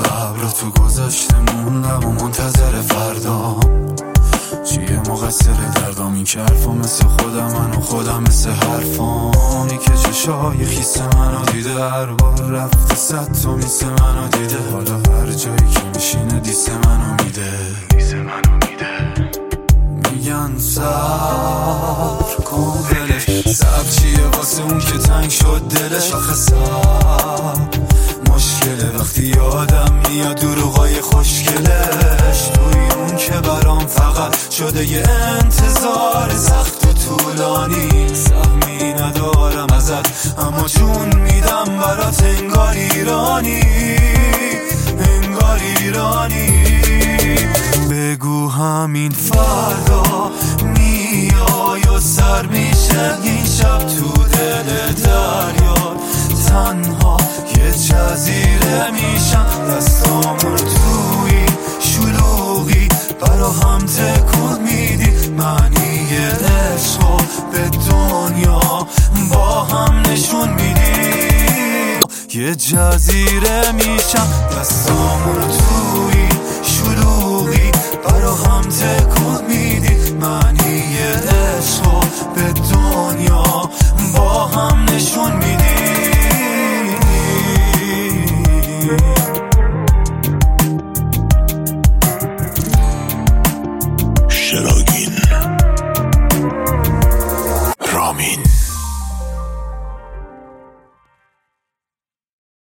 قبر تو گذاشته موندم و منتظر فردام. چیه مقصر دردام؟ این که حرفا مثل خودم، من و خودم مثل حرفام. که چشای خیس منو دیده، هر بار رفته 100 تا میس منو دیده. حالا هر جایی که میشینه دیس منو میده. میگن صبر کن دلش، صبر چیه واسه اون که تنگ شد دلش. آخه صبر مشکله وقتی یادم میاد دروغای خوشگلش. توی اون که برام فقط شده یه انتظار سخت و طولانی. سهمی ندارم ازت اما جون میدم برات، انگار ایرانی، انگار ایرانی. بگو همین فردا میای و سر میشه این شب تو دل دریا. تنها یه جزیره میشم، دستامون توی شلوغی برا هم تکون میدی. معنی عشقو به دنیا با هم نشون میدی. یه جزیره میشم، دستامون توی